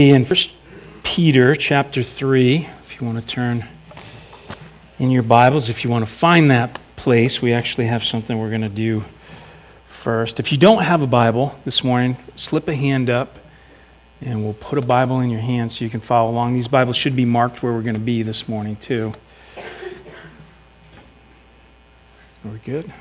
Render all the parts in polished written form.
In 1 Peter chapter 3, if you want to turn in your Bibles, if you want to find that place, we actually have something we're going to do first. If you don't have a Bible this morning, slip a hand up and we'll put a Bible in your hand so you can follow along. These Bibles should be marked where we're going to be this morning too. Are we good?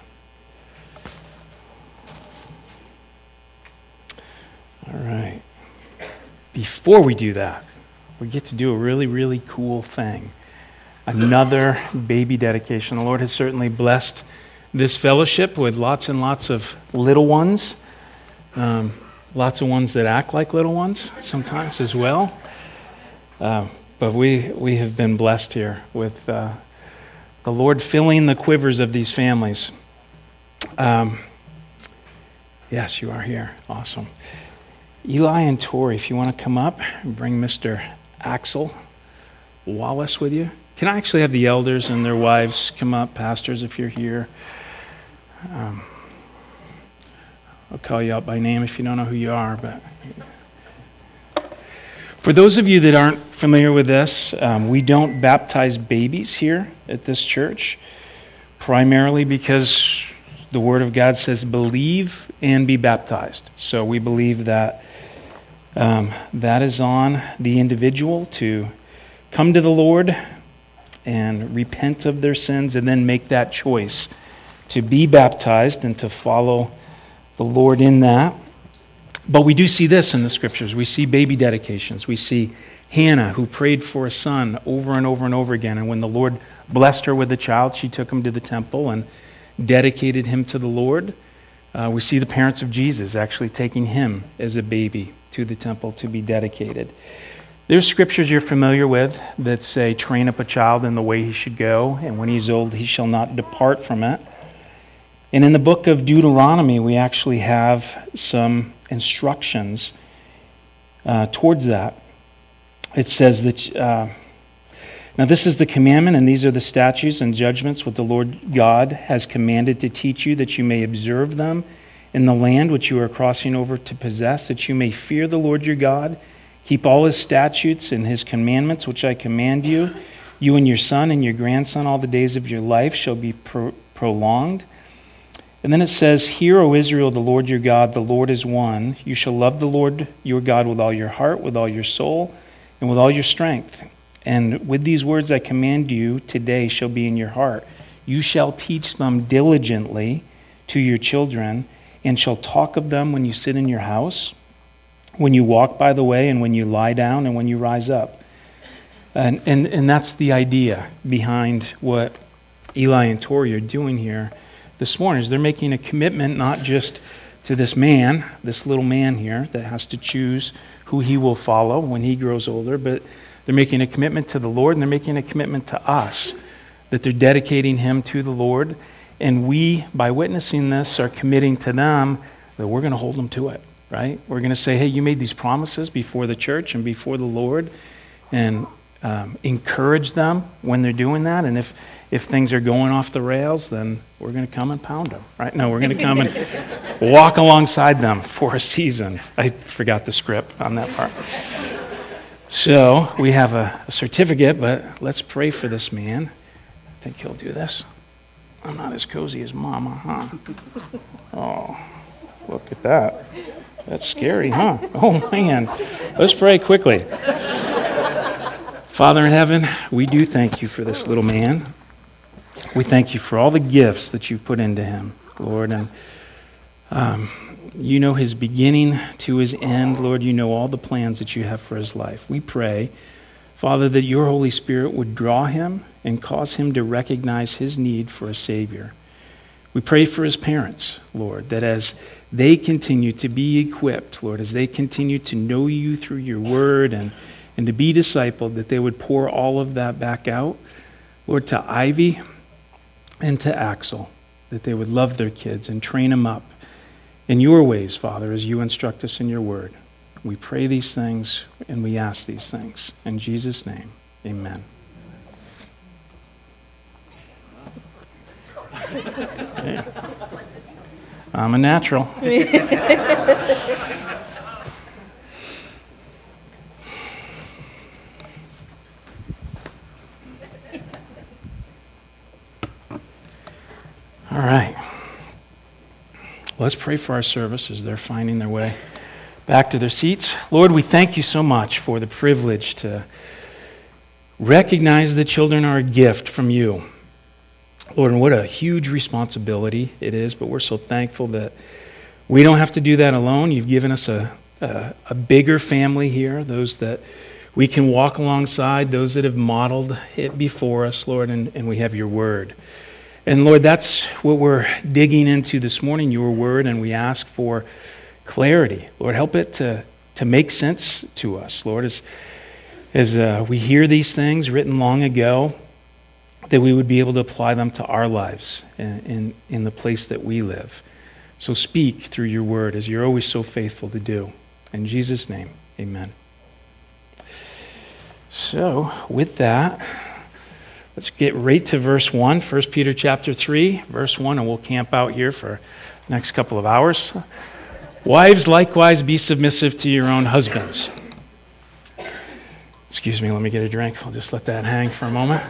All right. Before we do that, we get to do a really, really cool thing. Another baby dedication. The Lord has certainly blessed this fellowship with lots and lots of little ones. Lots of ones that act like little ones sometimes as well. But we have been blessed here with the Lord filling the quivers of these families. Yes, you are here. Awesome. Eli and Tori, if you want to come up and bring Mr. Axel Wallace with you. Can I actually have the elders and their wives come up, pastors, if you're here? I'll call you out by name if you don't know who you are. But for those of you that aren't familiar with this, we don't baptize babies here at this church, primarily because the Word of God says believe and be baptized. So we believe that that is on the individual to come to the Lord and repent of their sins and then make that choice to be baptized and to follow the Lord in that. But we do see this in the Scriptures. We see baby dedications. We see Hannah, who prayed for a son over and over and over again. And when the Lord blessed her with a child, she took him to the temple and dedicated him to the Lord. We see the parents of Jesus actually taking him as a baby to the temple to be dedicated. There's scriptures you're familiar with that say, train up a child in the way he should go, and when he's old, he shall not depart from it. And in the book of Deuteronomy, we actually have some instructions towards that. It says that, now this is the commandment, and these are the statutes and judgments what the Lord God has commanded to teach you, that you may observe them in the land which you are crossing over to possess, that you may fear the Lord your God, keep all his statutes and his commandments which I command you. You and your son and your grandson all the days of your life shall be prolonged. And then it says, hear, O Israel, the Lord your God, the Lord is one. You shall love the Lord your God with all your heart, with all your soul, and with all your strength. And with these words I command you today shall be in your heart. You shall teach them diligently to your children, and shall talk of them when you sit in your house, when you walk by the way, and when you lie down, and when you rise up. And that's the idea behind what Eli and Tori are doing here this morning, is they're making a commitment not just to this man, this little man here that has to choose who he will follow when he grows older, but they're making a commitment to the Lord, and they're making a commitment to us, that they're dedicating him to the Lord. And we, by witnessing this, are committing to them that we're going to hold them to it, right? We're going to say, hey, you made these promises before the church and before the Lord, and encourage them when they're doing that. And if things are going off the rails, then we're going to come and pound them, right? No, we're going to come and walk alongside them for a season. I forgot the script on that part. So we have a certificate, but let's pray for this man. I think he'll do this. I'm not as cozy as Mama, huh? Oh, look at that. That's scary, huh? Oh, man. Let's pray quickly. Father in heaven, we do thank you for this little man. We thank you for all the gifts that you've put into him, Lord. And you know his beginning to his end, Lord. You know all the plans that you have for his life. We pray, Father, that your Holy Spirit would draw him and cause him to recognize his need for a Savior. We pray for his parents, Lord, that as they continue to be equipped, Lord, as they continue to know you through your word and to be discipled, that they would pour all of that back out, Lord, to Ivy and to Axel, that they would love their kids and train them up in your ways, Father, as you instruct us in your word. We pray these things and we ask these things. In Jesus' name, amen. Yeah. I'm a natural. All right. Let's pray for our service as they're finding their way back to their seats. Lord, we thank you so much for the privilege to recognize that children are a gift from you. Lord, and what a huge responsibility it is, but we're so thankful that we don't have to do that alone. You've given us a bigger family here, those that we can walk alongside, those that have modeled it before us, Lord, and we have your word. And Lord, that's what we're digging into this morning, your word, and we ask for clarity. Lord, help it to make sense to us, Lord, as we hear these things written long ago, that we would be able to apply them to our lives in the place that we live. So speak through your word, as you're always so faithful to do. In Jesus' name, amen. So, with that, let's get right to verse 1, 1 Peter chapter 3, verse 1, and we'll camp out here for the next couple of hours. Wives, likewise, be submissive to your own husbands. Excuse me, let me get a drink. I'll just let that hang for a moment.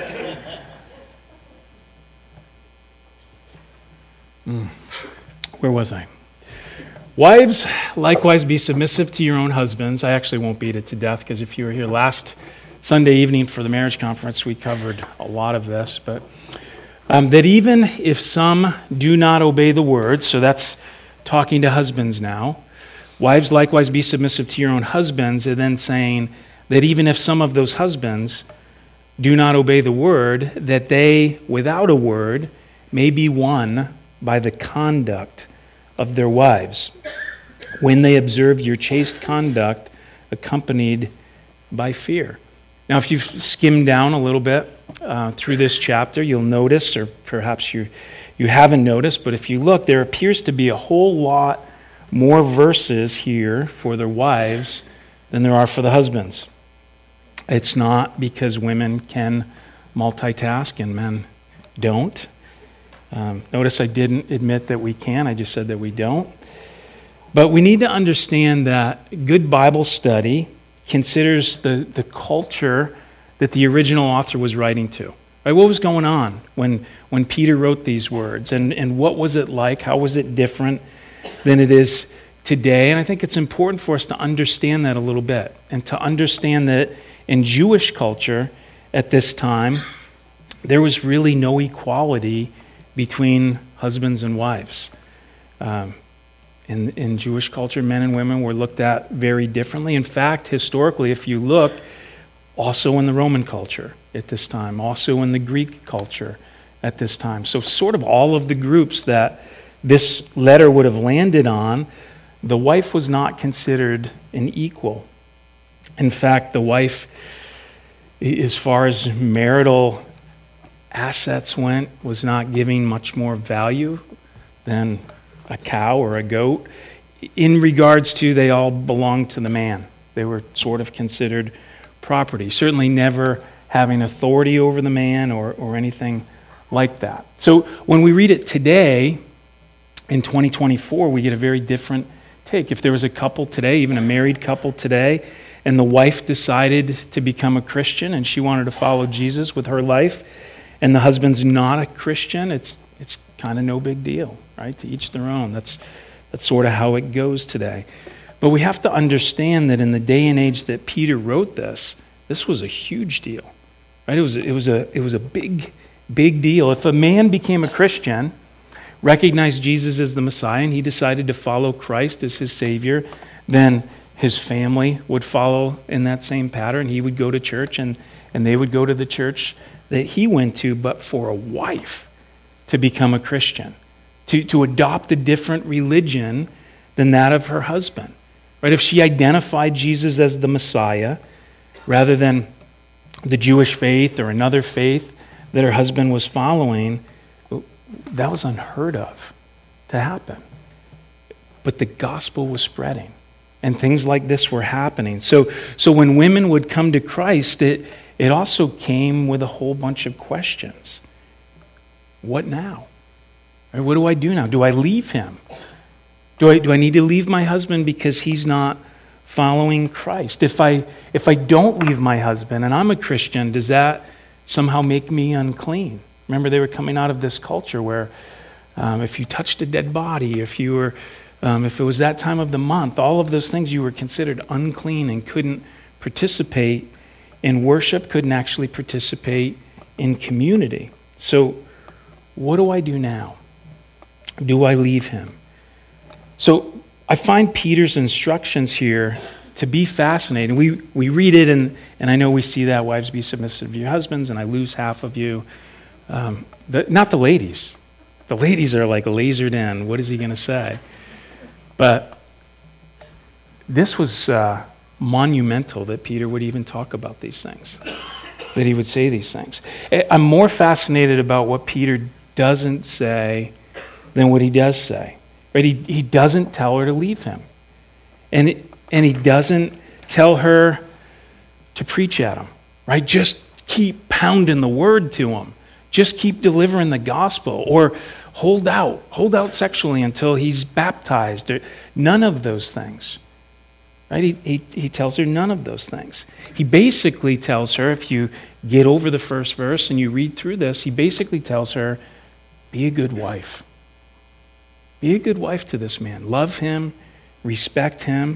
Where was I? Wives, likewise, be submissive to your own husbands. I actually won't beat it to death, because if you were here last Sunday evening for the marriage conference, we covered a lot of this. But that even if some do not obey the word, so that's talking to husbands now, wives, likewise, be submissive to your own husbands, and then saying that even if some of those husbands do not obey the word, that they, without a word, may be won by the conduct of their wives, when they observe your chaste conduct accompanied by fear. Now, if you've skimmed down a little bit through this chapter, you'll notice, or perhaps you haven't noticed, but if you look, there appears to be a whole lot more verses here for their wives than there are for the husbands. It's not because women can multitask and men don't. Notice I didn't admit that we can, I just said that we don't. But we need to understand that good Bible study considers the culture that the original author was writing to. Right? What was going on when Peter wrote these words? And what was it like? How was it different than it is today? And I think it's important for us to understand that a little bit, and to understand that in Jewish culture at this time, there was really no equality between husbands and wives. In Jewish culture, men and women were looked at very differently. In fact, historically, if you look, also in the Roman culture at this time, also in the Greek culture at this time. So sort of all of the groups that this letter would have landed on, the wife was not considered an equal. In fact, the wife, as far as marital assets went, was not giving much more value than a cow or a goat. In regards to, they all belonged to the man. They were sort of considered property. Certainly never having authority over the man or anything like that. So when we read it today, in 2024, we get a very different take. If there was a couple today, even a married couple today, and the wife decided to become a Christian and she wanted to follow Jesus with her life, and the husband's not a Christian, it's kind of no big deal, right? To each their own. That's sort of how it goes today. But we have to understand that in the day and age that Peter wrote this was a huge deal, right? It was a big deal. If a man became a Christian, recognized Jesus as the Messiah, and he decided to follow Christ as his Savior, then his family would follow in that same pattern. He would go to church, and they would go to the church that he went to. But for a wife to become a Christian, to adopt a different religion than that of her husband, right? If she identified Jesus as the Messiah rather than the Jewish faith or another faith that her husband was following, that was unheard of to happen. But the gospel was spreading, and things like this were happening. So when women would come to Christ, it also came with a whole bunch of questions. What now? Or what do I do now? Do I leave him? Do I need to leave my husband because he's not following Christ? If I don't leave my husband and I'm a Christian, does that somehow make me unclean? Remember, they were coming out of this culture where if you touched a dead body, if it was that time of the month, all of those things you were considered unclean and couldn't participate in worship, couldn't actually participate in community. So what do I do now? Do I leave him? So I find Peter's instructions here to be fascinating. We read it, and I know we see that, wives, be submissive to your husbands, and I lose half of you. Not the ladies. The ladies are like lasered in. What is he going to say? But this was monumental that Peter would even talk about these things, that he would say these things. I'm more fascinated about what Peter doesn't say than what he does say. Right? He doesn't tell her to leave him. And he doesn't tell her to preach at him. Right? Just keep pounding the word to him. Just keep delivering the gospel. Or hold out sexually until he's baptized. None of those things. Right? He tells her none of those things. He basically tells her, if you get over the first verse and you read through this, he basically tells her, be a good wife. Be a good wife to this man. Love him. Respect him.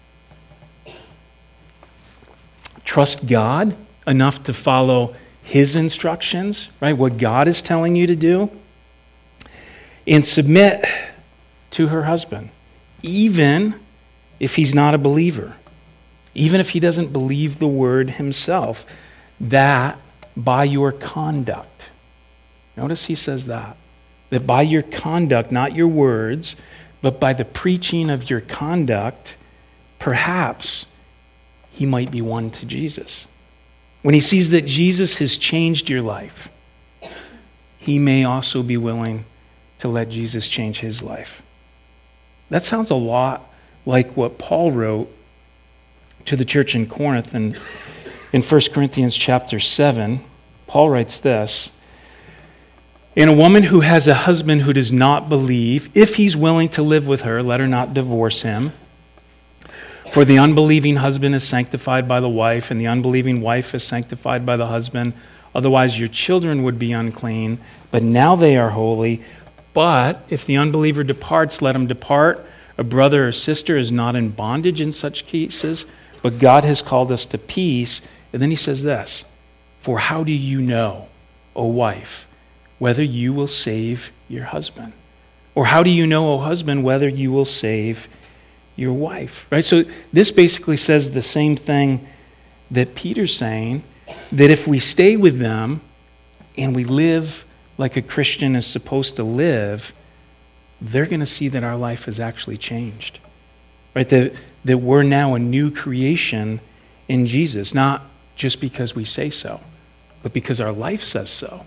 Trust God enough to follow his instructions, right? What God is telling you to do. And submit to her husband, even if he's not a believer, even if he doesn't believe the word himself, that by your conduct. Notice he says that by your conduct, not your words, but by the preaching of your conduct, perhaps he might be won to Jesus. When he sees that Jesus has changed your life, he may also be willing to let Jesus change his life. That sounds a lot like what Paul wrote to the church in Corinth. And in 1 Corinthians chapter 7, Paul writes this, "In a woman who has a husband who does not believe, if he's willing to live with her, let her not divorce him. For the unbelieving husband is sanctified by the wife, and the unbelieving wife is sanctified by the husband. Otherwise your children would be unclean, but now they are holy. But if the unbeliever departs, let him depart. A brother or sister is not in bondage in such cases, but God has called us to peace." And then he says this, "For how do you know, O wife, whether you will save your husband? Or how do you know, O husband, whether you will save your wife?" Right? So this basically says the same thing that Peter's saying, that if we stay with them and we live like a Christian is supposed to live, they're going to see that our life has actually changed. Right? That we're now a new creation in Jesus, not just because we say so, but because our life says so.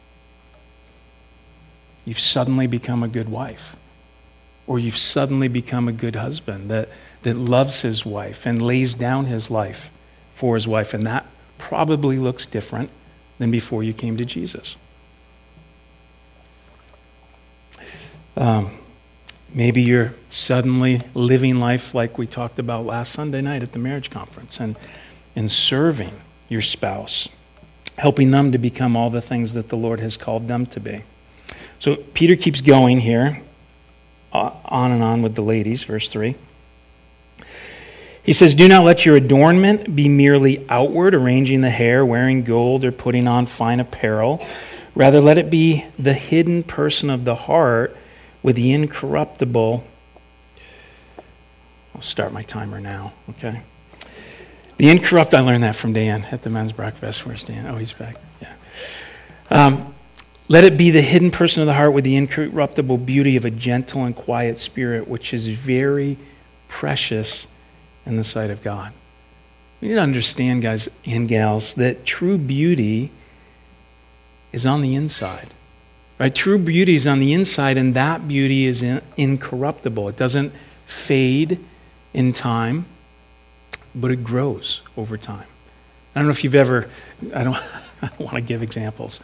You've suddenly become a good wife. Or you've suddenly become a good husband that loves his wife and lays down his life for his wife. And that probably looks different than before you came to Jesus. Maybe you're suddenly living life like we talked about last Sunday night at the marriage conference and serving your spouse, helping them to become all the things that the Lord has called them to be. So Peter keeps going here, on and on with the ladies, verse 3. He says, "Do not let your adornment be merely outward, arranging the hair, wearing gold, or putting on fine apparel. Rather, let it be the hidden person of the heart with the incorruptible..." I'll start my timer now, okay? I learned that from Dan at the men's breakfast. Where's Dan? Oh, he's back. Yeah. "Let it be the hidden person of the heart with the incorruptible beauty of a gentle and quiet spirit, which is very precious in the sight of God." We need to understand, guys and gals, that true beauty is on the inside. Right? True beauty is on the inside, and that beauty is incorruptible. It doesn't fade in time, but it grows over time. I don't know if you've ever, I don't want to give examples.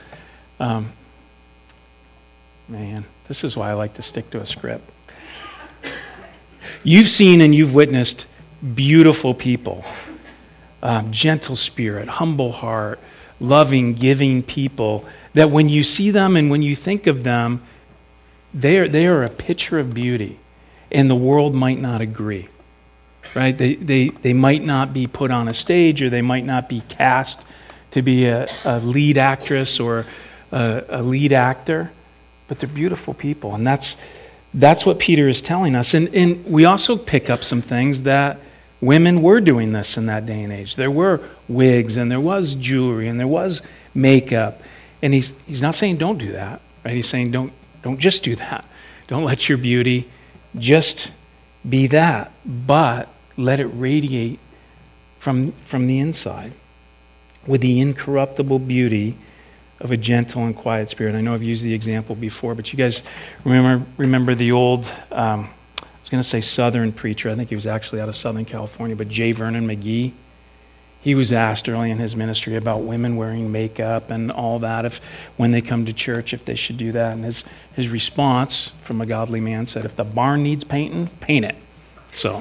Man, this is why I like to stick to a script. You've seen and you've witnessed beautiful people, gentle spirit, humble heart, loving, giving people, that when you see them and when you think of them, they are a picture of beauty, and the world might not agree, right? They might not be put on a stage, or they might not be cast to be a lead actress or a lead actor, but they're beautiful people, and that's what Peter is telling us. And we also pick up some things that women were doing this in that day and age. There were wigs, and there was jewelry, and there was makeup. And he's not saying don't do that, right? He's saying don't just do that. Don't let your beauty just be that, but let it radiate from the inside with the incorruptible beauty of a gentle and quiet spirit. I know I've used the example before, but you guys remember the old, I was going to say Southern preacher. I think he was actually out of Southern California, but J. Vernon McGee. He was asked early in his ministry about women wearing makeup and all that, when they come to church, if they should do that. And his response from a godly man said, if the barn needs painting, paint it. So,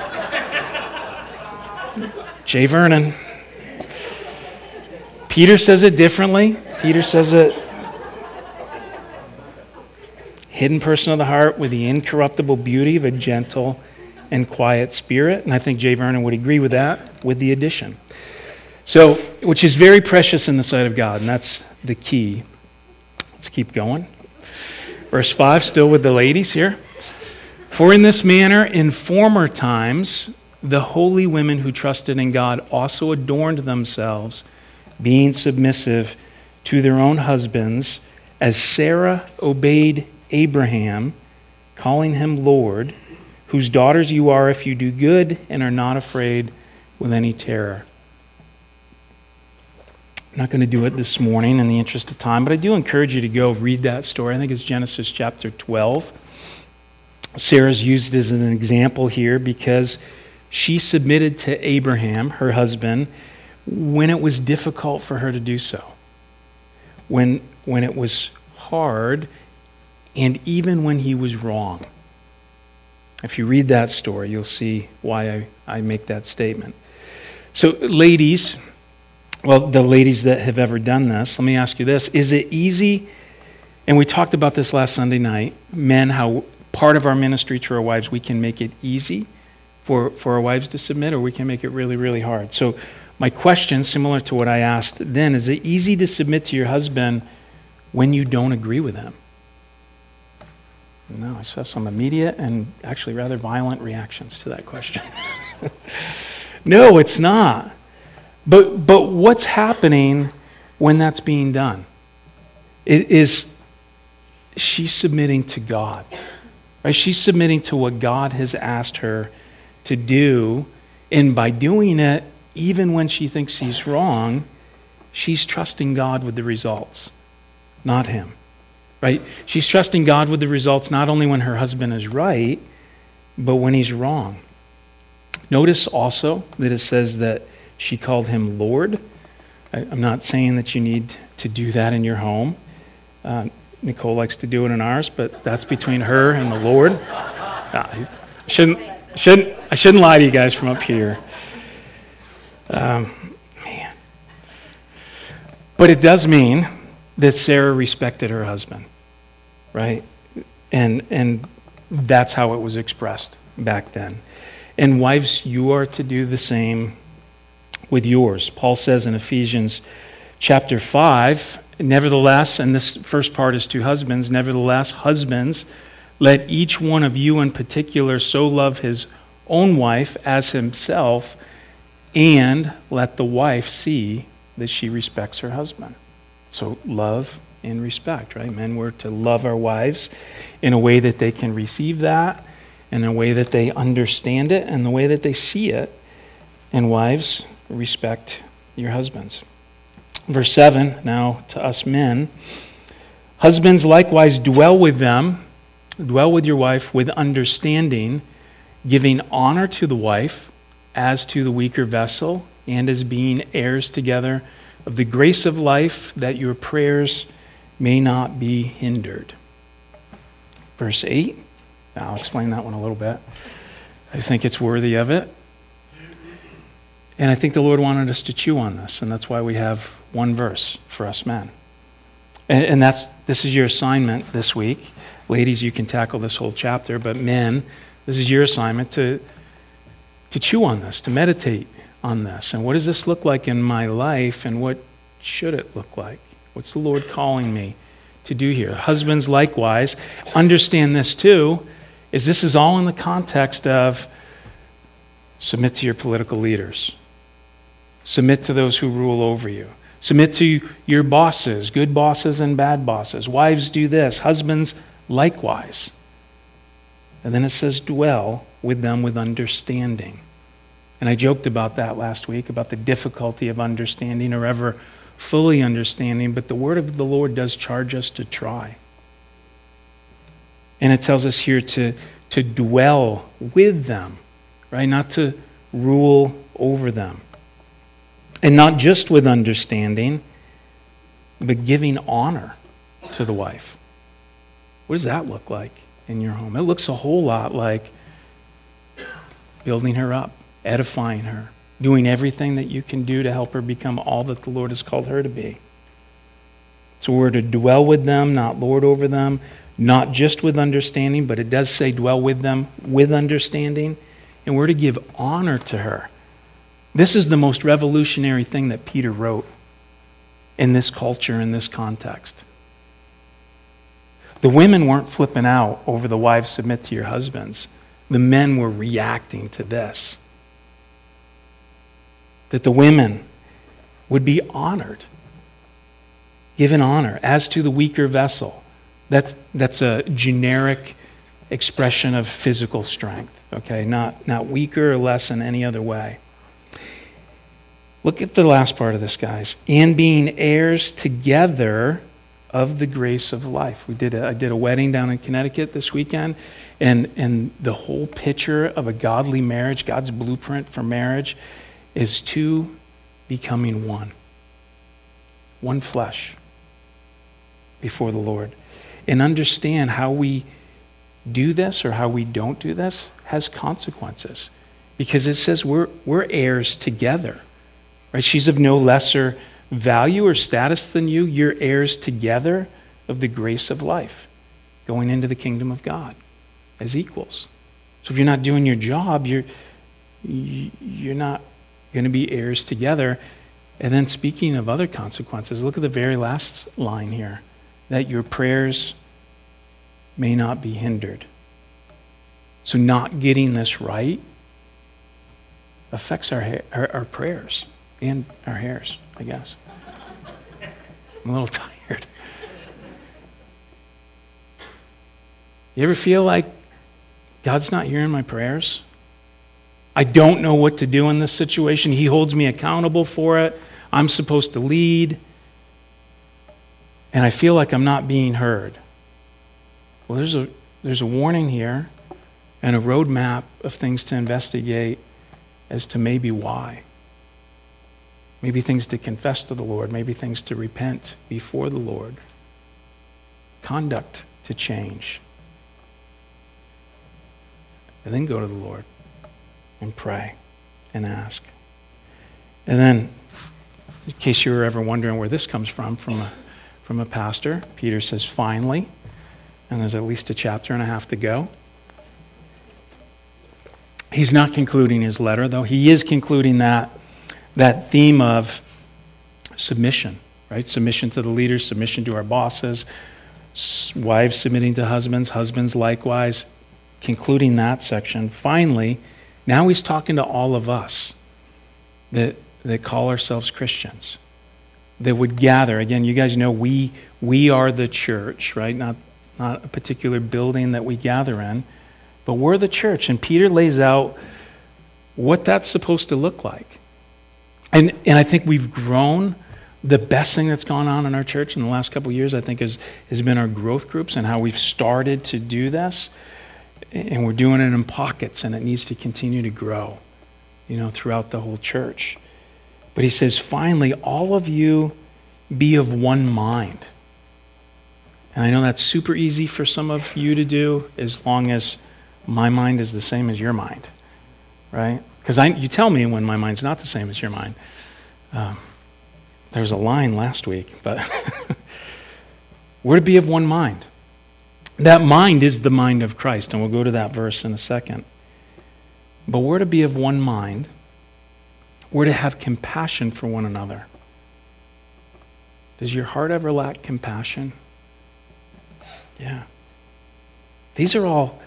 J. Vernon. Peter says it differently. Peter says it, hidden person of the heart with the incorruptible beauty of a gentle and quiet spirit. And I think J. Vernon would agree with that, with the addition. So, which is very precious in the sight of God, and that's the key. Let's keep going. Verse 5, still with the ladies here. For in this manner, in former times, the holy women who trusted in God also adorned themselves, being submissive to their own husbands, as Sarah obeyed Abraham, calling him Lord, whose daughters you are if you do good and are not afraid with any terror. I'm not going to do it this morning in the interest of time, but I do encourage you to go read that story. I think it's Genesis chapter 12. Sarah's used as an example here because she submitted to Abraham, her husband, when it was difficult for her to do so. When it was hard, and even when he was wrong. If you read that story, you'll see why I make that statement. So ladies, well, the ladies that have ever done this, let me ask you this. Is it easy, and we talked about this last Sunday night, men, how part of our ministry to our wives, we can make it easy for our wives to submit, or we can make it really, really hard. So my question, similar to what I asked then, is it easy to submit to your husband when you don't agree with him? No, I saw some immediate and actually rather violent reactions to that question. No, it's not. But what's happening when that's being done? It is she's submitting to God. Right? She's submitting to what God has asked her to do, and by doing it, even when she thinks he's wrong, she's trusting God with the results, not him. Right? She's trusting God with the results not only when her husband is right, but when he's wrong. Notice also that it says that she called him Lord. I'm not saying that you need to do that in your home. Nicole likes to do it in ours, but that's between her and the Lord. I shouldn't lie to you guys from up here. Man. But it does mean that Sarah respected her husband, right? And that's how it was expressed back then. And wives, you are to do the same with yours. Paul says in Ephesians chapter 5, nevertheless, and this first part is to husbands, nevertheless, husbands, let each one of you in particular so love his own wife as himself, and let the wife see that she respects her husband. So love and respect, right? Men, we're to love our wives in a way that they can receive that, in a way that they understand it, and the way that they see it. And wives, respect your husbands. Verse 7, now to us men. Husbands, likewise dwell with your wife with understanding, giving honor to the wife as to the weaker vessel, and as being heirs together of the grace of life, that your prayers may not be hindered. Verse 8, I'll explain that one a little bit. I think it's worthy of it. And I think the Lord wanted us to chew on this, and that's why we have one verse for us men. And that's this is your assignment this week. Ladies, you can tackle this whole chapter, but men, this is your assignment to chew on this, to meditate on this. And what does this look like in my life, and what should it look like? What's the Lord calling me to do here? Husbands, likewise, understand this too, is this is all in the context of submit to your political leaders. Submit to those who rule over you. Submit to your bosses, good bosses and bad bosses. Wives, do this. Husbands, likewise. And then it says, dwell with them with understanding. And I joked about that last week, about the difficulty of understanding or ever fully understanding, but the word of the Lord does charge us to try. And it tells us here to dwell with them, right? Not to rule over them. And not just with understanding, but giving honor to the wife. What does that look like in your home? It looks a whole lot like building her up, edifying her, doing everything that you can do to help her become all that the Lord has called her to be. So we're to dwell with them, not lord over them, not just with understanding, but it does say dwell with them with understanding, and we're to give honor to her. This is the most revolutionary thing that Peter wrote in this culture, in this context. The women weren't flipping out over the wives submit to your husbands. The men were reacting to this. That the women would be honored, given honor, as to the weaker vessel. That's a generic expression of physical strength, okay? Not weaker or less in any other way. Look at the last part of this, guys. And being heirs together of the grace of life. I did a wedding down in Connecticut this weekend, and the whole picture of a godly marriage, God's blueprint for marriage, is two becoming one. One flesh before the Lord. And understand how we do this or how we don't do this has consequences. Because it says we're heirs together. Right? She's of no lesser value or status than you. You're heirs together of the grace of life, going into the kingdom of God as equals. So if you're not doing your job, you're not going to be heirs together. And then speaking of other consequences, look at the very last line here, that your prayers may not be hindered. So not getting this right affects our prayers and our hairs, I guess. I'm a little tired. You ever feel like God's not hearing my prayers? I don't know what to do in this situation. He holds me accountable for it. I'm supposed to lead. And I feel like I'm not being heard. Well, there's a warning here and a roadmap of things to investigate as to maybe why. Maybe things to confess to the Lord. Maybe things to repent before the Lord. Conduct to change. And then go to the Lord and pray and ask. And then, in case you were ever wondering where this comes from a pastor, Peter says, finally, and there's at least a chapter and a half to go. He's not concluding his letter, though. He is concluding that theme of submission, right? Submission to the leaders, submission to our bosses, wives submitting to husbands, husbands likewise, concluding that section. Finally, now he's talking to all of us that call ourselves Christians, that would gather. Again, you guys know we are the church, right? Not a particular building that we gather in, but we're the church. And Peter lays out what that's supposed to look like. And I think we've grown. The best thing that's gone on in our church in the last couple of years, I think, has been our growth groups and how we've started to do this. And we're doing it in pockets, and it needs to continue to grow, throughout the whole church. But he says, finally, all of you be of one mind. And I know that's super easy for some of you to do, as long as my mind is the same as your mind, right? Because you tell me when my mind's not the same as your mind. There's a line last week, but We're to be of one mind. That mind is the mind of Christ, and we'll go to that verse in a second. But we're to be of one mind. We're to have compassion for one another. Does your heart ever lack compassion? Yeah. These are all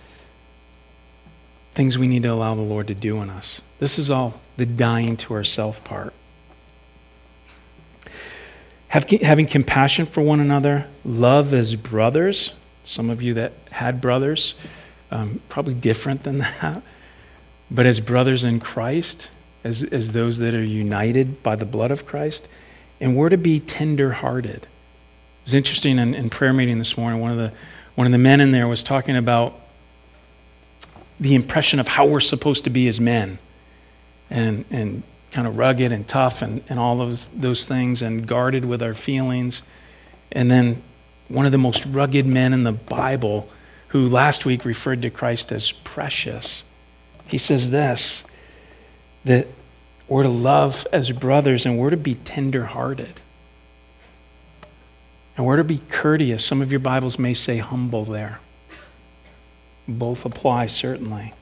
things we need to allow the Lord to do in us. This is all the dying to ourself part. Having compassion for one another, love as brothers. Some of you that had brothers, probably different than that. But as brothers in Christ, as those that are united by the blood of Christ. And we're to be tender-hearted. It was interesting in prayer meeting this morning, one of the men in there was talking about the impression of how we're supposed to be as men. And kind of rugged and tough and all those things, and guarded with our feelings. And then one of the most rugged men in the Bible, who last week referred to Christ as precious, he says this, that we're to love as brothers and we're to be tender-hearted. And we're to be courteous. Some of your Bibles may say humble there. Both apply, certainly.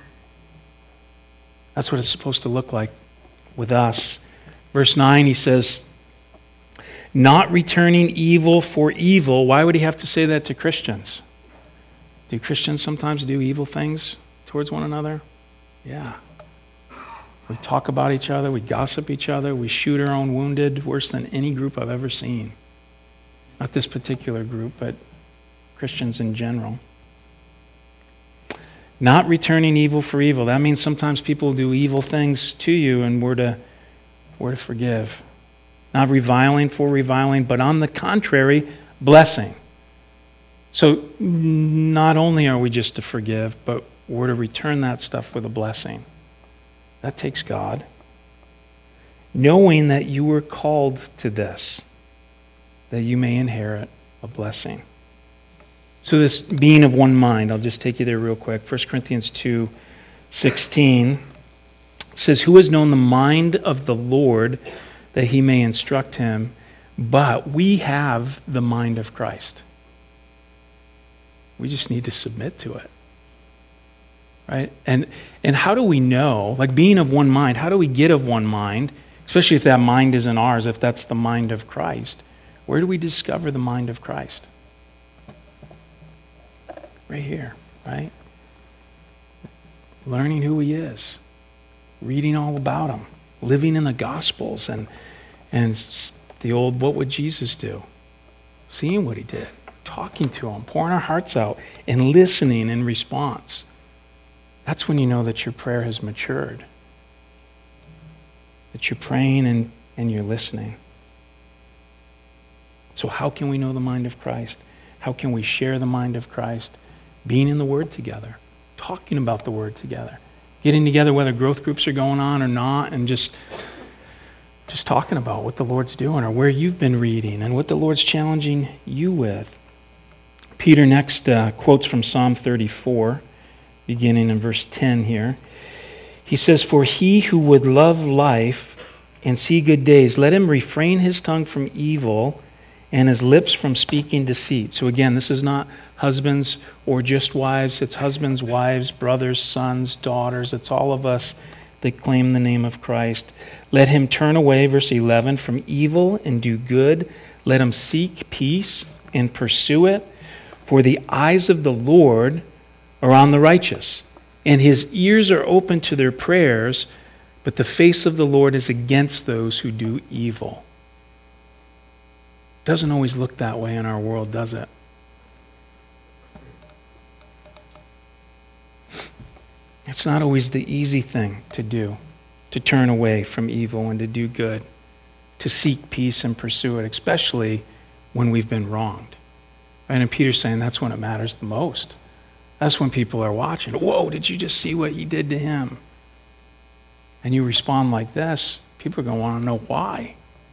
That's what it's supposed to look like with us. Verse 9, he says, not returning evil for evil. Why would he have to say that to Christians? Do Christians sometimes do evil things towards one another? Yeah. We talk about each other, we gossip each other, we shoot our own wounded, worse than any group I've ever seen. Not this particular group, but Christians in general. Not returning evil for evil. That means sometimes people do evil things to you and we're to forgive. Not reviling for reviling, but on the contrary, blessing. So not only are we just to forgive, but we're to return that stuff with a blessing. That takes God. Knowing that you were called to this, that you may inherit a blessing. So this being of one mind, I'll just take you there real quick. 1 Corinthians 2:16 says, who has known the mind of the Lord that he may instruct him? But we have the mind of Christ. We just need to submit to it. Right? And how do we know, like being of one mind, how do we get of one mind, especially if that mind isn't ours, if that's the mind of Christ? Where do we discover the mind of Christ? Right here, right? Learning who he is, reading all about him, living in the Gospels and the old what would Jesus do? Seeing what he did, talking to him, pouring our hearts out, and listening in response. That's when you know that your prayer has matured. That you're praying and you're listening. So how can we know the mind of Christ? How can we share the mind of Christ? Being in the Word together. Talking about the Word together. Getting together whether growth groups are going on or not, and just talking about what the Lord's doing or where you've been reading and what the Lord's challenging you with. Peter next quotes from Psalm 34. Beginning in verse 10 here. He says, for he who would love life and see good days, let him refrain his tongue from evil and his lips from speaking deceit. So again, this is not husbands or just wives. It's husbands, wives, brothers, sons, daughters. It's all of us that claim the name of Christ. Let him turn away, verse 11, from evil and do good. Let him seek peace and pursue it. For the eyes of the Lord are on the righteous, and his ears are open to their prayers, but the face of the Lord is against those who do evil. Doesn't always look that way in our world, does it? It's not always the easy thing to do, to turn away from evil and to do good, to seek peace and pursue it, especially when we've been wronged. Right? And Peter's saying that's when it matters the most. That's when people are watching. Whoa, did you just see what he did to him? And you respond like this, people are going to want to know why.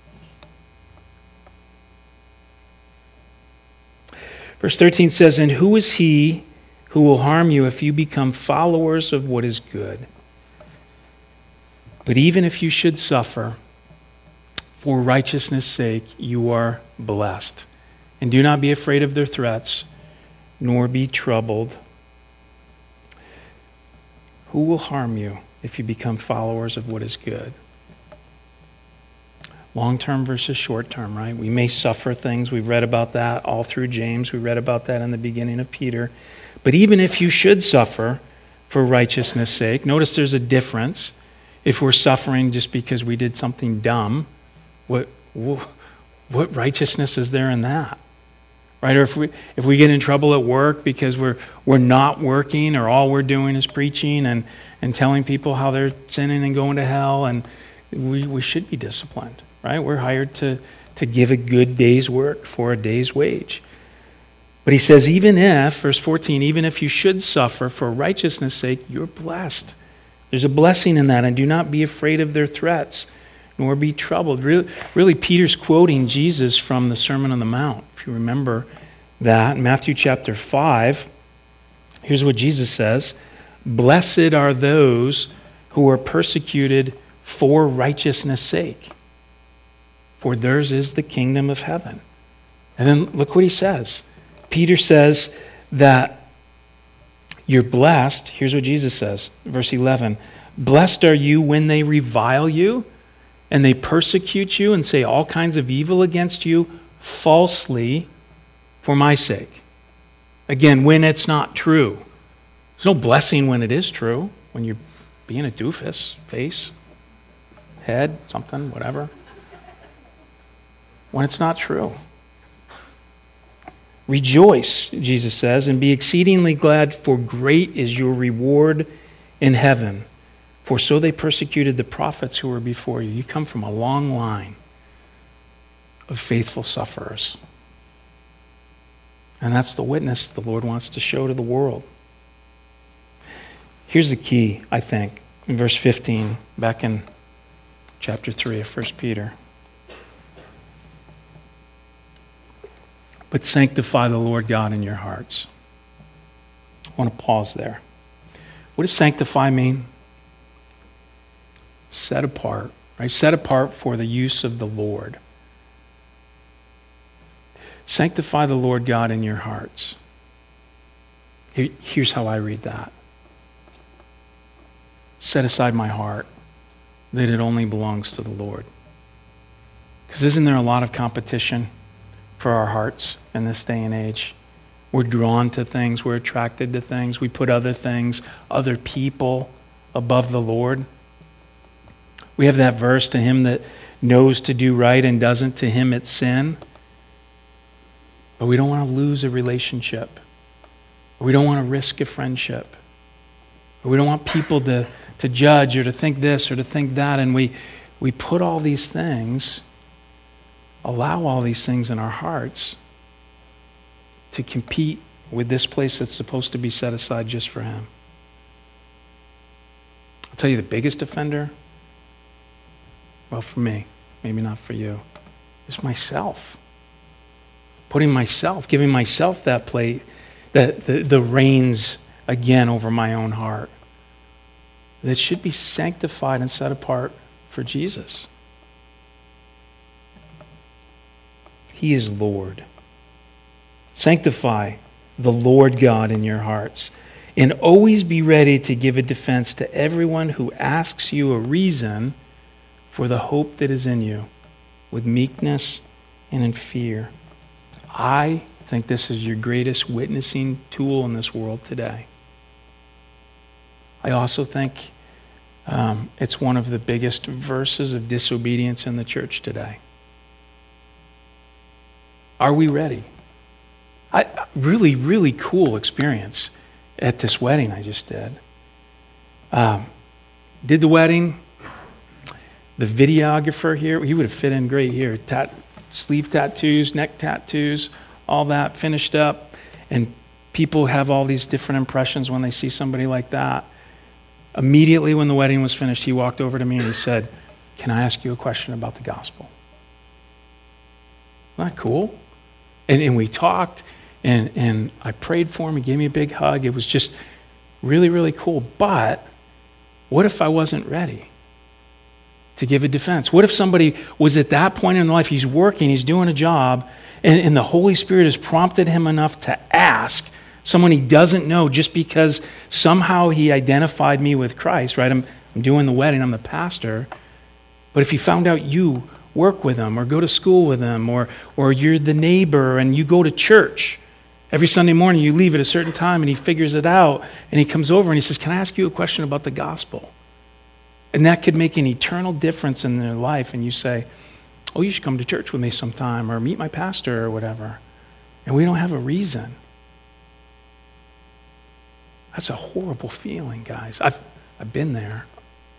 Verse 13 says, and who is he who will harm you if you become followers of what is good? But even if you should suffer for righteousness' sake, you are blessed. And do not be afraid of their threats, nor be troubled. Who will harm you if you become followers of what is good? Long-term versus short-term, right? We may suffer things. We've read about that all through James. We read about that in the beginning of Peter. But even if you should suffer for righteousness' sake, notice there's a difference. If we're suffering just because we did something dumb, what righteousness is there in that? Right? Or if we get in trouble at work because we're not working, or all we're doing is preaching and telling people how they're sinning and going to hell, and we should be disciplined. Right? We're hired to give a good day's work for a day's wage. But he says, even if, verse 14, even if you should suffer for righteousness' sake, you're blessed. There's a blessing in that, and do not be afraid of their threats, nor be troubled. Really, Peter's quoting Jesus from the Sermon on the Mount. If you remember that, in Matthew chapter 5, here's what Jesus says: blessed are those who are persecuted for righteousness' sake, for theirs is the kingdom of heaven. And then look what he says. Peter says that you're blessed. Here's what Jesus says, verse 11. Blessed are you when they revile you and they persecute you and say all kinds of evil against you falsely for my sake. Again, when it's not true. There's no blessing when it is true, when you're being a doofus, face, head, something, whatever. When it's not true. Rejoice, Jesus says, and be exceedingly glad, for great is your reward in heaven. For so they persecuted the prophets who were before you. You come from a long line of faithful sufferers. And that's the witness the Lord wants to show to the world. Here's the key, I think, in verse 15, back in chapter 3 of 1 Peter. But sanctify the Lord God in your hearts. I want to pause there. What does sanctify mean? Set apart, right? Set apart for the use of the Lord. Sanctify the Lord God in your hearts. Here's how I read that. Set aside my heart, that it only belongs to the Lord. Because isn't there a lot of competition for our hearts in this day and age? We're drawn to things. We're attracted to things. We put other things, other people above the Lord. We have that verse, to him that knows to do right and doesn't, to him it's sin. But we don't want to lose a relationship. We don't want to risk a friendship. We don't want people to judge or to think this or to think that. And we put all these things, allow all these things in our hearts to compete with this place that's supposed to be set aside just for him. I'll tell you the biggest offender, well, for me, maybe not for you, is myself. Putting myself, giving myself that plate, the reins again over my own heart. That should be sanctified and set apart for Jesus. He is Lord. Sanctify the Lord God in your hearts, and always be ready to give a defense to everyone who asks you a reason for the hope that is in you, with meekness and in fear. I think this is your greatest witnessing tool in this world today. I also think it's one of the biggest verses of disobedience in the church today. Are we ready? Really, really cool experience at this wedding I just did. Did the wedding. The videographer here, he would have fit in great here. Sleeve tattoos, neck tattoos, all that finished up. And people have all these different impressions when they see somebody like that. Immediately when the wedding was finished, he walked over to me and he said, "Can I ask you a question about the gospel?" Isn't that cool? And we talked, and I prayed for him. He gave me a big hug. It was just really, really cool. But what if I wasn't ready? to give a defense? What if somebody was at that point in life, he's working, he's doing a job, and the Holy Spirit has prompted him enough to ask someone he doesn't know just because somehow he identified me with Christ, right? I'm doing the wedding, I'm the pastor. But if he found out you work with him or go to school with him or you're the neighbor and you go to church every Sunday morning, you leave at a certain time and he figures it out and he comes over and he says, can I ask you a question about the gospel? And that could make an eternal difference in their life. And you say, oh, you should come to church with me sometime or meet my pastor or whatever. And we don't have a reason. That's a horrible feeling, guys. I've been there.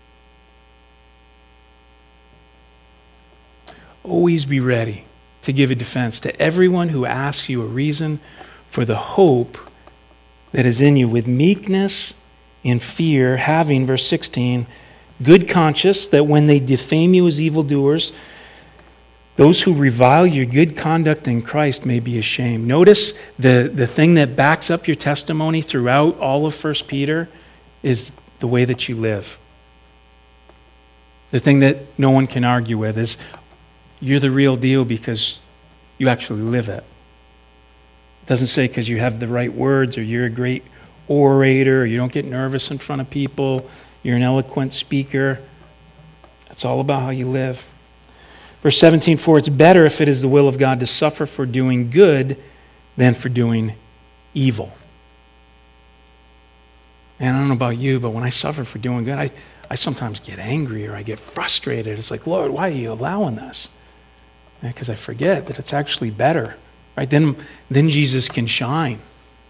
Always be ready to give a defense to everyone who asks you a reason for the hope that is in you with meekness and fear, having, verse 16, good conscience, that when they defame you as evildoers, those who revile your good conduct in Christ may be ashamed. Notice the thing that backs up your testimony throughout all of 1 Peter is the way that you live. The thing that no one can argue with is you're the real deal because you actually live it. It doesn't say because you have the right words or you're a great orator or you don't get nervous in front of people, you're an eloquent speaker. It's all about how you live. Verse 17, for it's better if it is the will of God to suffer for doing good than for doing evil. And I don't know about you, but when I suffer for doing good, I sometimes get angry or I get frustrated. It's like, Lord, why are you allowing this? Because I forget that it's actually better. Right? Then Jesus can shine.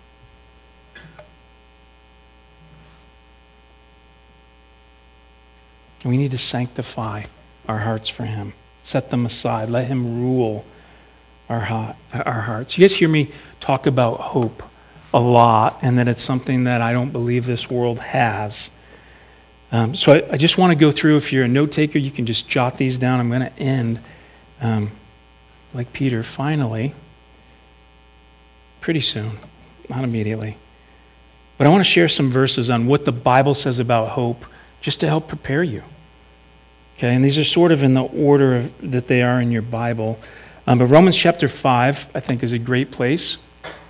We need to sanctify our hearts for him. Set them aside. Let him rule our hearts. You guys hear me talk about hope a lot and that it's something that I don't believe this world has. So I just want to go through. If you're a note taker, you can just jot these down. I'm going to end like Peter, finally, pretty soon, not immediately. But I want to share some verses on what the Bible says about hope just to help prepare you. Okay, and these are sort of in the order that they are in your Bible. But Romans chapter 5, I think, is a great place.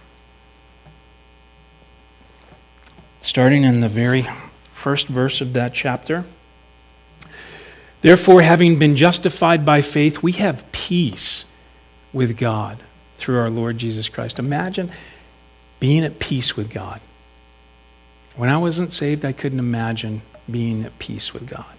Starting in the very first verse of that chapter. Therefore, having been justified by faith, we have peace with God through our Lord Jesus Christ. Imagine being at peace with God. When I wasn't saved, I couldn't imagine being at peace with God.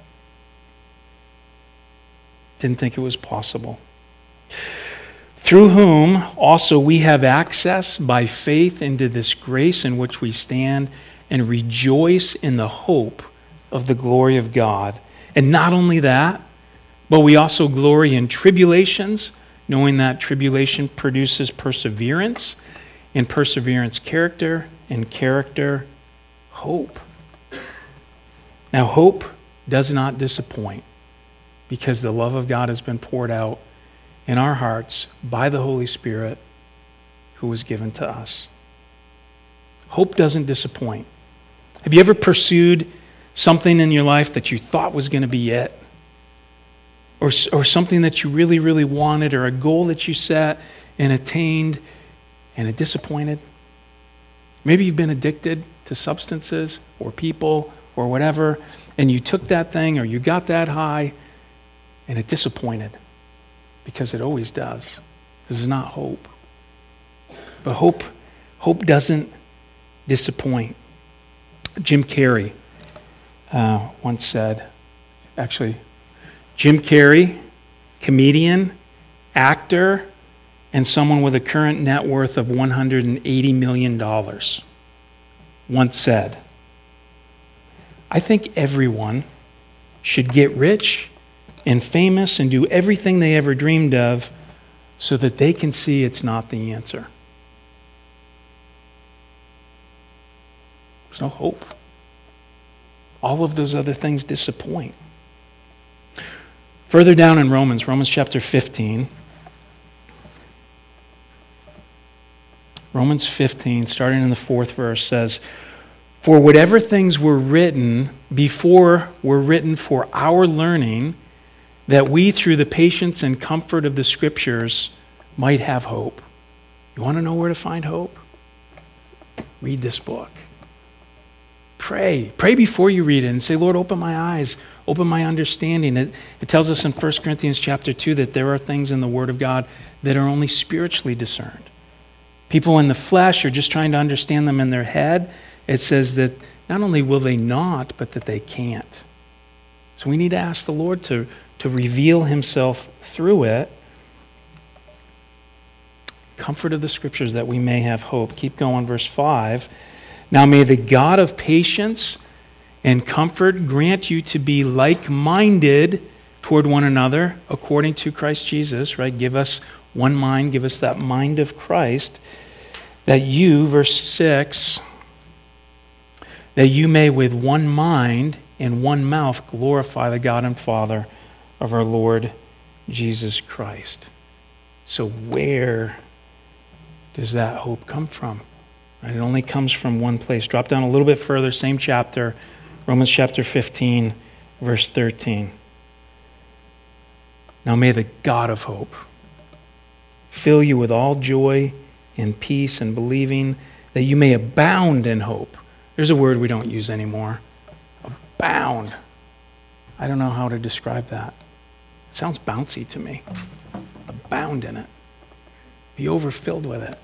Didn't think it was possible. Through whom also we have access by faith into this grace in which we stand and rejoice in the hope of the glory of God. And not only that, but we also glory in tribulations, knowing that tribulation produces perseverance, and perseverance character, and character hope. Now hope does not disappoint because the love of God has been poured out in our hearts by the Holy Spirit who was given to us. Hope doesn't disappoint. Have you ever pursued something in your life that you thought was going to be it? Or something that you really, really wanted, or a goal that you set and attained and it disappointed? Maybe you've been addicted to substances or people or whatever, and you took that thing or you got that high and it disappointed, because it always does. This is not hope. But hope doesn't disappoint. Jim Carrey once said, Jim Carrey, comedian, actor, and someone with a current net worth of $180 million, once said, I think everyone should get rich and famous and do everything they ever dreamed of so that they can see it's not the answer. There's no hope. All of those other things disappoint. Further down in Romans chapter 15. Romans 15, starting in the 4th verse, says, For whatever things were written before were written for our learning, that we through the patience and comfort of the Scriptures might have hope. You want to know where to find hope? Read this book. Pray. Pray before you read it and say, Lord, open my eyes, open my understanding. It tells us in 1 Corinthians chapter 2 that there are things in the Word of God that are only spiritually discerned. People in the flesh are just trying to understand them in their head. It says that not only will they not, but that they can't. So we need to ask the Lord to reveal himself through it. Comfort of the Scriptures that we may have hope. Keep going, verse 5. Now may the God of patience and comfort grant you to be like-minded toward one another according to Christ Jesus, right? Give us one mind, give us that mind of Christ, that you, verse 6, that you may with one mind and one mouth glorify the God and Father of our Lord Jesus Christ. So where does that hope come from? Right? It only comes from one place. Drop down a little bit further, same chapter, Romans chapter 15, verse 13. Now may the God of hope fill you with all joy and peace and believing, that you may abound in hope. There's a word we don't use anymore. Abound. I don't know how to describe that. It sounds bouncy to me. Abound in it. Be overfilled with it.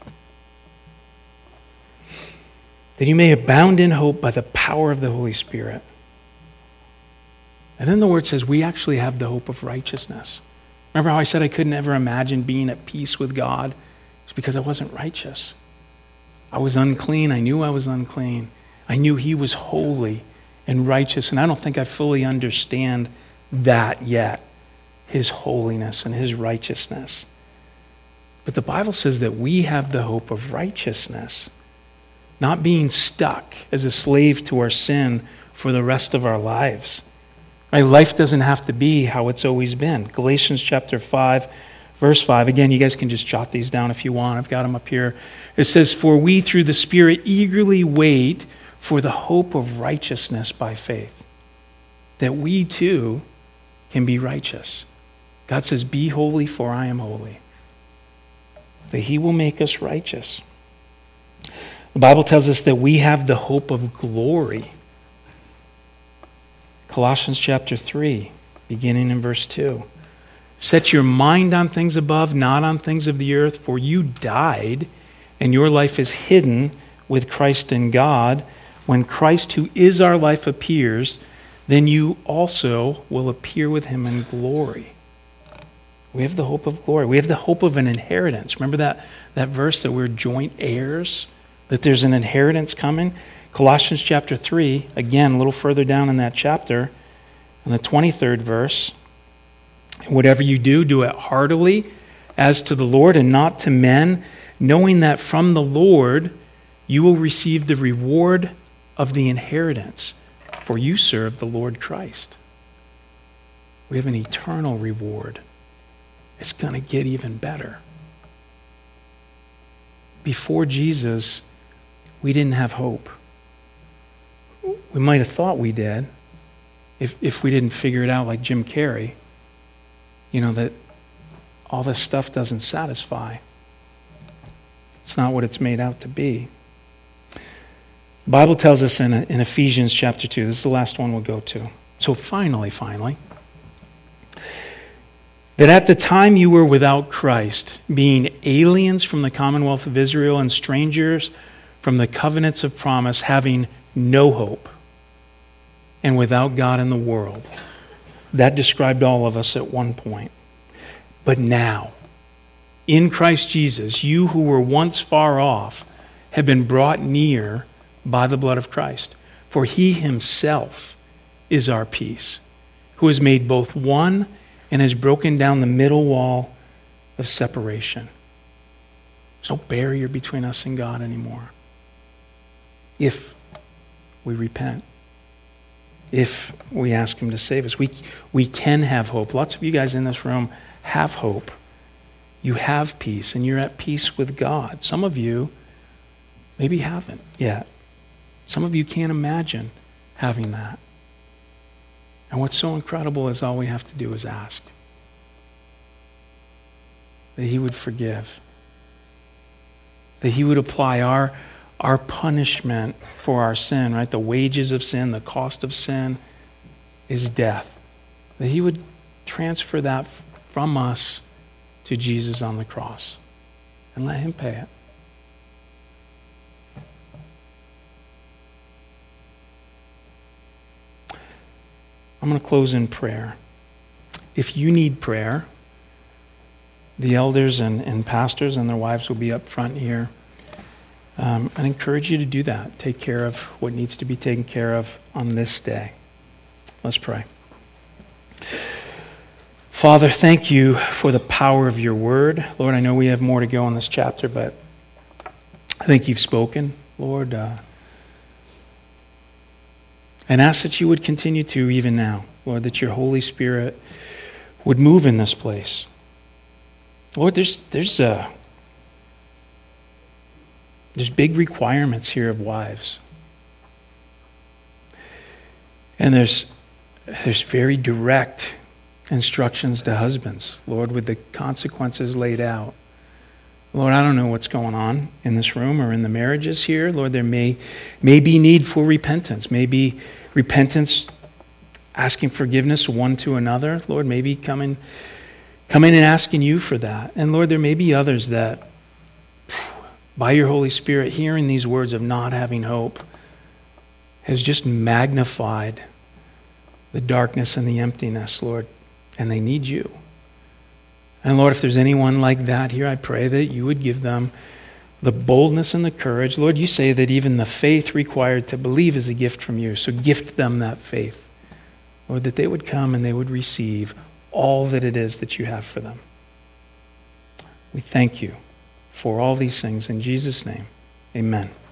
That you may abound in hope by the power of the Holy Spirit. And then the word says we actually have the hope of righteousness. Remember how I said I couldn't ever imagine being at peace with God? It's because I wasn't righteous. I was unclean. I knew I was unclean. I knew he was holy and righteous, and I don't think I fully understand that yet, his holiness and his righteousness. But the Bible says that we have the hope of righteousness, not being stuck as a slave to our sin for the rest of our lives. Right? Life doesn't have to be how it's always been. Galatians chapter 5, verse 5. Again, you guys can just jot these down if you want. I've got them up here. It says, for we through the Spirit eagerly wait for the hope of righteousness by faith, that we too can be righteous. God says, be holy, for I am holy. That he will make us righteous. The Bible tells us that we have the hope of glory. Colossians chapter 3, beginning in verse 2. Set your mind on things above, not on things of the earth, for you died, and your life is hidden with Christ in God. When Christ, who is our life, appears, then you also will appear with him in glory. We have the hope of glory. We have the hope of an inheritance. Remember that verse that we're joint heirs? That there's an inheritance coming? Colossians chapter 3, again, a little further down in that chapter, in the 23rd verse. Whatever you do, do it heartily as to the Lord and not to men, knowing that from the Lord you will receive the reward of the inheritance, for you serve the Lord Christ. We have an eternal reward. It's going to get even better. Before Jesus, we didn't have hope. We might have thought we did if we didn't figure it out like Jim Carrey. You know, that all this stuff doesn't satisfy. It's not what it's made out to be. The Bible tells us in Ephesians chapter 2, this is the last one we'll go to. So finally, that at the time you were without Christ, being aliens from the commonwealth of Israel and strangers from the covenants of promise, having no hope, and without God in the world. That described all of us at one point. But now, in Christ Jesus, you who were once far off have been brought near by the blood of Christ. For he himself is our peace, who has made both one and has broken down the middle wall of separation. There's no barrier between us and God anymore. If we repent, if we ask him to save us, we can have hope. Lots of you guys in this room have hope. You have peace, and you're at peace with God. Some of you maybe haven't yet. Some of you can't imagine having that. And what's so incredible is all we have to do is ask. That he would forgive. That he would apply our punishment for our sin, right? The wages of sin, the cost of sin is death. That he would transfer that from us to Jesus on the cross and let him pay it. I'm going to close in prayer. If you need prayer, the elders and pastors and their wives will be up front here. I encourage you to do that. Take care of what needs to be taken care of on this day. Let's pray. Father, thank you for the power of your word. Lord, I know we have more to go in this chapter, but I think you've spoken, Lord. And ask that you would continue to even now, Lord, that your Holy Spirit would move in this place. Lord, there's big requirements here of wives. And there's very direct instructions to husbands, Lord, with the consequences laid out. Lord, I don't know what's going on in this room or in the marriages here. Lord, there may be need for repentance. Maybe repentance, asking forgiveness one to another. Lord, maybe coming and asking you for that. And Lord, there may be others that, by your Holy Spirit, hearing these words of not having hope has just magnified the darkness and the emptiness, Lord, and they need you. And Lord, if there's anyone like that here, I pray that you would give them the boldness and the courage. Lord, you say that even the faith required to believe is a gift from you. So gift them that faith. Lord, that they would come and they would receive all that it is that you have for them. We thank you for all these things. In Jesus' name, amen.